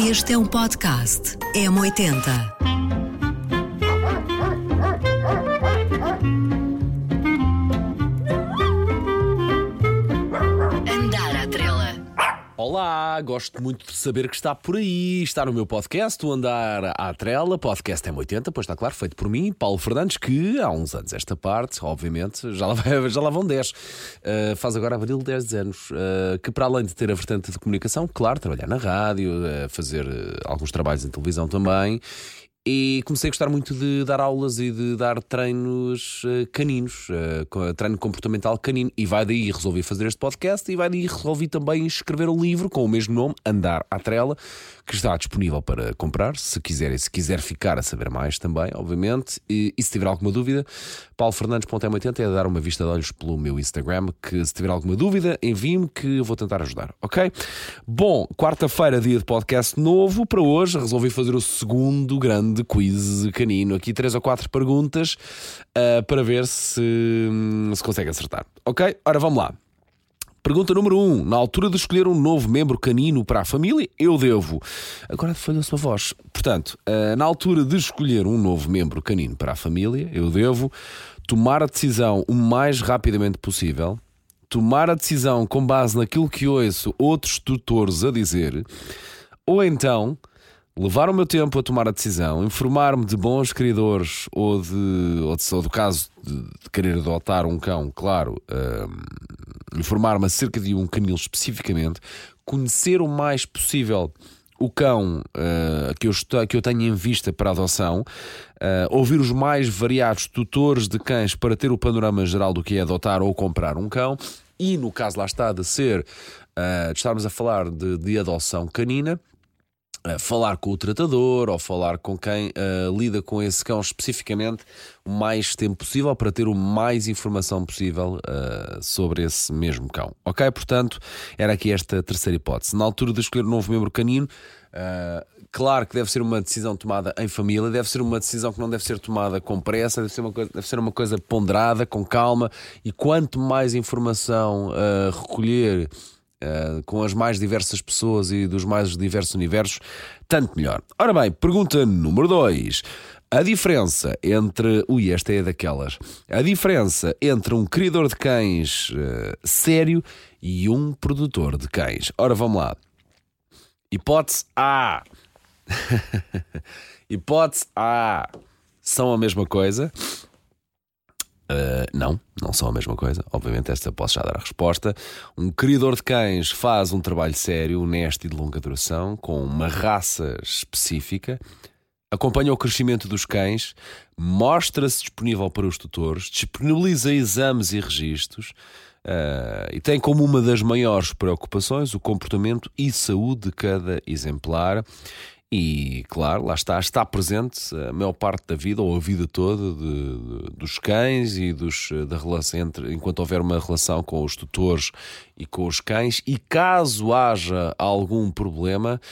Este é um podcast M80. Andar à trela. Olá, gosto muito de saber que está por aí. Está no meu podcast, o Andar à Trela, podcast M80, pois está claro, feito por mim, Paulo Fernandes, que há uns anos esta parte, obviamente, já lá vão 10. Faz agora abril 10 anos. Que para além de ter a vertente de comunicação, claro, trabalhar na rádio, fazer alguns trabalhos em televisão também. E comecei a gostar muito de dar aulas e de dar treinos caninos, treino comportamental canino. E vai daí resolvi fazer este podcast e vai daí resolvi também escrever um livro com o mesmo nome, Andar à Trela, que está disponível para comprar, se quiser ficar a saber mais também, obviamente. E se tiver alguma dúvida, paulofernandes.m80 é dar uma vista de olhos pelo meu Instagram, que se tiver alguma dúvida, envie-me que eu vou tentar ajudar, ok? Bom, quarta-feira, dia de podcast novo. Para hoje resolvi fazer o segundo grande quiz canino. Aqui 3 ou 4 perguntas para ver se consegue acertar, ok? Ora, vamos lá. Pergunta número 1. Na altura de escolher um novo membro canino para a família, eu devo... Agora falhou-se a voz. Portanto, na altura de escolher um novo membro canino para a família, eu devo tomar a decisão o mais rapidamente possível, tomar a decisão com base naquilo que ouço outros tutores a dizer, ou então levar o meu tempo a tomar a decisão, informar-me de bons criadores ou do caso de querer adotar um cão, claro, informar-me acerca de um canil especificamente, conhecer o mais possível o cão que eu tenho em vista para a adoção, ouvir os mais variados tutores de cães para ter o panorama geral do que é adotar ou comprar um cão, e no caso lá está de estarmos a falar de adoção canina, falar com o tratador ou falar com quem lida com esse cão especificamente o mais tempo possível para ter o mais informação possível sobre esse mesmo cão. Ok? Portanto, era aqui esta terceira hipótese. Na altura de escolher um novo membro canino, claro que deve ser uma decisão tomada em família, deve ser uma decisão que não deve ser tomada com pressa, deve ser uma coisa ponderada, com calma, e quanto mais informação recolher com as mais diversas pessoas e dos mais diversos universos, tanto melhor. Ora bem, pergunta número 2. A diferença entre... esta é daquelas. A diferença entre um criador de cães sério e um produtor de cães. Ora, vamos lá. Hipótese A. Hipótese A. São a mesma coisa? Não são a mesma coisa. Obviamente esta posso já dar a resposta. Um criador de cães faz um trabalho sério, honesto e de longa duração, com uma raça específica, acompanha o crescimento dos cães, mostra-se disponível para os tutores, disponibiliza exames e registros, e tem como uma das maiores preocupações o comportamento e saúde de cada exemplar. E, claro, lá está presente a maior parte da vida, ou a vida toda, dos cães e da relação enquanto houver uma relação com os tutores e com os cães. E caso haja algum problema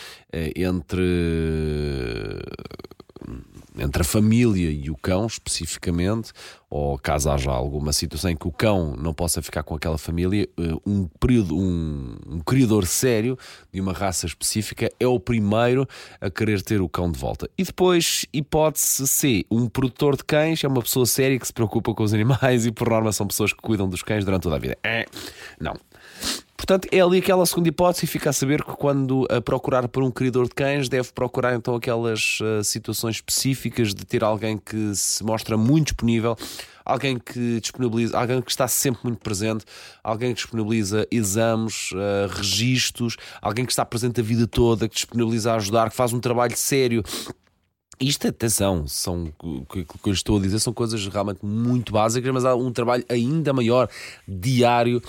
entre a família e o cão, especificamente, ou caso haja alguma situação em que o cão não possa ficar com aquela família, um criador sério de uma raça específica é o primeiro a querer ter o cão de volta. E depois, hipótese C, um produtor de cães é uma pessoa séria que se preocupa com os animais e por norma são pessoas que cuidam dos cães durante toda a vida. Não. Portanto, é ali aquela segunda hipótese, e fica a saber que quando a procurar por um criador de cães deve procurar então aquelas situações específicas de ter alguém que se mostra muito disponível, alguém que disponibiliza, alguém que está sempre muito presente, alguém que disponibiliza exames, registros, alguém que está presente a vida toda, que disponibiliza a ajudar, que faz um trabalho sério. Isto, atenção, o que eu estou a dizer são coisas realmente muito básicas, mas há um trabalho ainda maior, diário,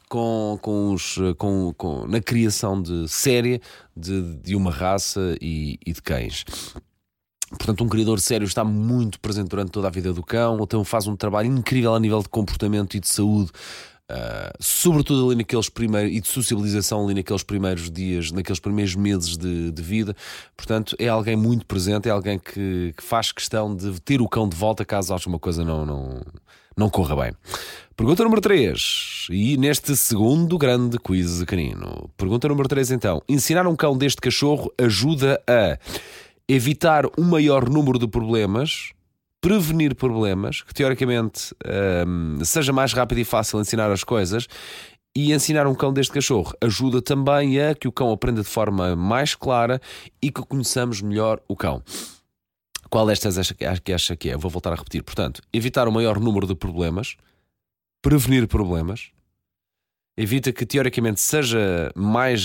na criação de série de uma raça e de cães. Portanto, um criador sério está muito presente durante toda a vida do cão, então faz um trabalho incrível a nível de comportamento e de saúde, sobretudo ali naqueles primeiros, e de socialização ali naqueles primeiros dias, naqueles primeiros meses de vida. Portanto, é alguém muito presente, é alguém que faz questão de ter o cão de volta caso haja uma coisa não corra bem. Pergunta número 3. E neste segundo grande quiz canino. Pergunta número 3 então. Ensinar um cão deste cachorro ajuda a evitar um maior número de problemas, prevenir problemas, que teoricamente seja mais rápido e fácil ensinar as coisas. E ensinar um cão deste cachorro ajuda também a que o cão aprenda de forma mais clara e que conheçamos melhor o cão. Qual destas acha que é? Eu vou voltar a repetir. Portanto, evitar o maior número de problemas, prevenir problemas, evita que teoricamente seja mais...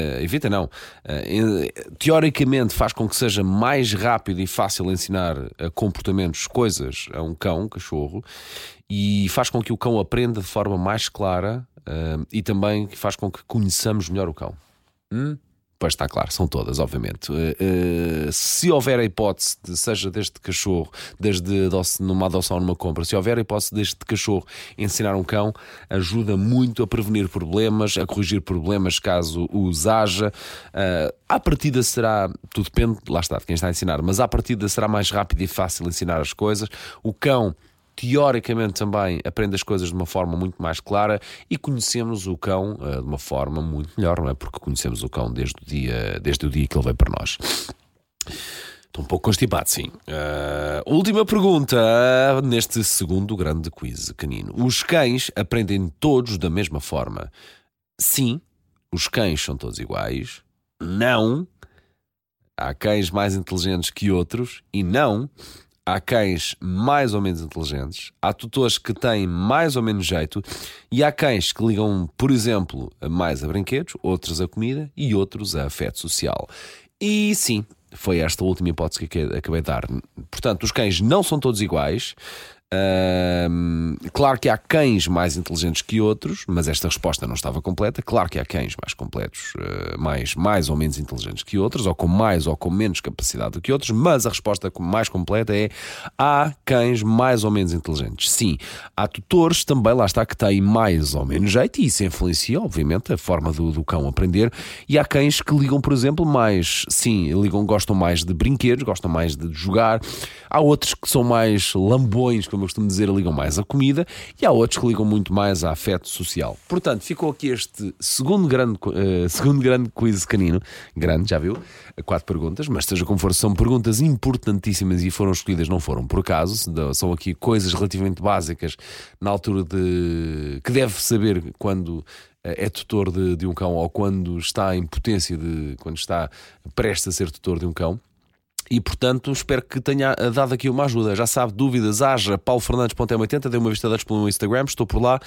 teoricamente faz com que seja mais rápido e fácil ensinar comportamentos, coisas a um cão, um cachorro, e faz com que o cão aprenda de forma mais clara e também faz com que conheçamos melhor o cão. Pois está claro, são todas, obviamente. Se houver a hipótese, seja deste cachorro, desde numa adoção ou numa compra, se houver a hipótese deste cachorro ensinar um cão, ajuda muito a prevenir problemas, a corrigir problemas caso os haja. À partida será, tudo depende, lá está, de quem está a ensinar, mas à partida será mais rápido e fácil ensinar as coisas. O cão teoricamente também aprende as coisas de uma forma muito mais clara e conhecemos o cão de uma forma muito melhor, não é? Porque conhecemos o cão desde o dia que ele veio para nós. Estou um pouco constipado, sim. Última pergunta neste segundo grande quiz canino. Os cães aprendem todos da mesma forma? Sim, os cães são todos iguais. Não, há cães mais inteligentes que outros. E não, há cães mais ou menos inteligentes, há tutores que têm mais ou menos jeito e há cães que ligam, por exemplo, mais a brinquedos, outros a comida e outros a afeto social. E sim, foi esta a última hipótese que acabei de dar. Portanto, os cães não são todos iguais. Claro que há cães mais inteligentes que outros, mas esta resposta não estava completa. Claro que há cães mais completos, mais ou menos inteligentes que outros, ou com mais ou com menos capacidade do que outros, mas a resposta mais completa é: há cães mais ou menos inteligentes. Sim, há tutores também, lá está, que têm mais ou menos jeito, e isso influencia, obviamente, a forma do cão aprender. E há cães que ligam, por exemplo, mais, sim, gostam mais de brinquedos, gostam mais de jogar. Há outros que são mais lambões, como eu costumo dizer, ligam mais à comida, e há outros que ligam muito mais a afeto social. Portanto, ficou aqui este segundo grande quiz canino. Grande, já viu? 4 perguntas, mas seja como for, são perguntas importantíssimas e foram escolhidas, não foram por acaso. São aqui coisas relativamente básicas na altura que deve saber quando é tutor de um cão ou quando está em potência, quando está prestes a ser tutor de um cão. E, portanto, espero que tenha dado aqui uma ajuda. Já sabe, dúvidas, haja paulofernandes.m80, dê uma vista antes pelo meu Instagram, estou por lá.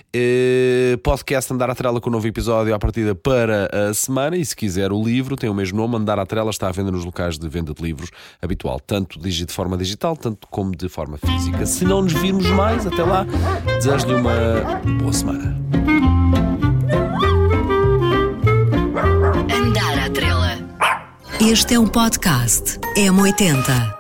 Podcast Andar à Trela com um novo episódio à partida para a semana. E se quiser o livro, tem o mesmo nome, Andar à Trela, está à venda nos locais de venda de livros habitual, tanto de forma digital, tanto como de forma física. Se não nos virmos mais, até lá, desejo-lhe uma boa semana. Andar à Trela. Este é um podcast M80.